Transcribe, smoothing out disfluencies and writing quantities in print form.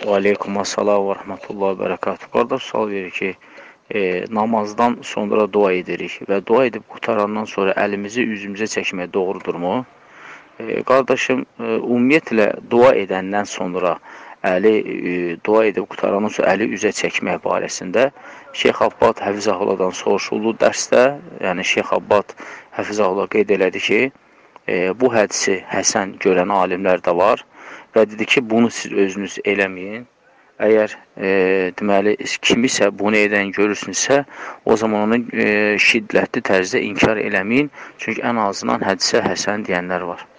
Və aleykum assalam və rəhmətullah və bərəkatuhu. Qardaş sual verir ki, namazdan sonra dua edirik və dua edib qutarandan sonra əlimizi üzümüzə çəkmək doğrudurmu? Qardaşım, ümumiyyətlə dua edəndən sonra dua edib qutarandan sonra əli üzə çəkmək barəsində Şeyx Abbad Həfizahullahdan soruşuldu dərsdə, yəni Şeyx Abbad Həfizahullah qeyd elədi ki, bu hədisi həsən görən alimlər də var və dedi ki, bunu siz özünüz eləməyin. Əgər deməli, kimisə bunu edən görürsünüzsə, o zaman onu şiddətli tərzdə inkar eləməyin. Çünki ən azından hədisə həsən deyənlər var.